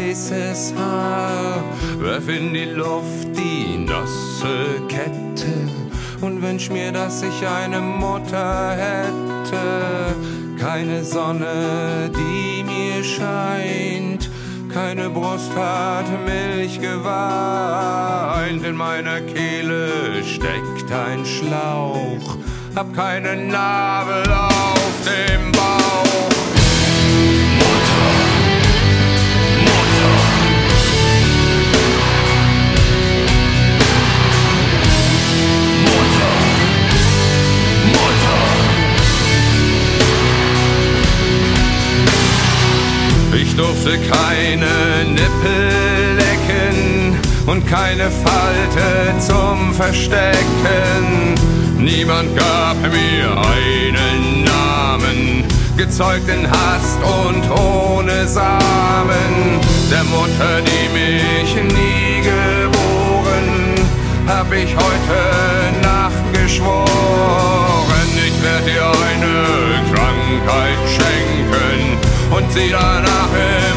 weißes Haar, werf in die Luft die nasse Kette und wünsch mir, dass ich eine Mutter hätte. Keine Sonne, die mir scheint, keine Brust hat Milch geweint. In meiner Kehle steckt ein Schlauch, hab keinen Nabel auf dem Bauch. Mutter, Mutter. Mutter, Mutter. Ich durfte keine Nippel lecken und keine Falte zum Verstecken. Niemand gab mir einen Namen, gezeugt in Hast und ohne Samen. Der Mutter, die mich nie geboren, hab ich heute Nacht geschworen. Ich werd dir eine Krankheit schenken und sie danach